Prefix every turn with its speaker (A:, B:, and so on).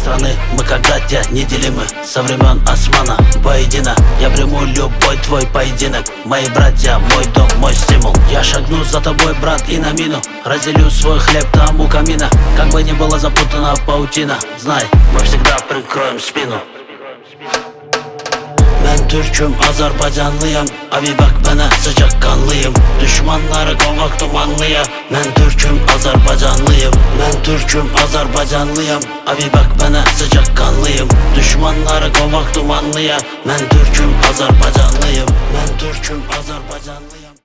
A: страны. Мы когда-то неделимы со времен османа поедино. Я приму любой твой поединок. Мои братья, мой дом, мой стимул. Я шагну за тобой, брат, и на мину. Разделю свой хлеб там у камина. Как бы ни была запутана паутина, знай, мы всегда прикроем спину. Ben Türk'üm, Azerbaycanlıyım. Abi bak bana, sıcakkanlıyım. Düşmanları kovak dumanlıya. Ben Türk'üm, Azerbaycanlıyım. Ben Türk'üm, Azerbaycanlıyım. Abi bak bana, sıcakkanlıyım. Düşmanları kovak dumanlıya. Ben Türk'üm, Azerbaycanlıyım. Ben Türk'üm, Azerbaycanlıyım.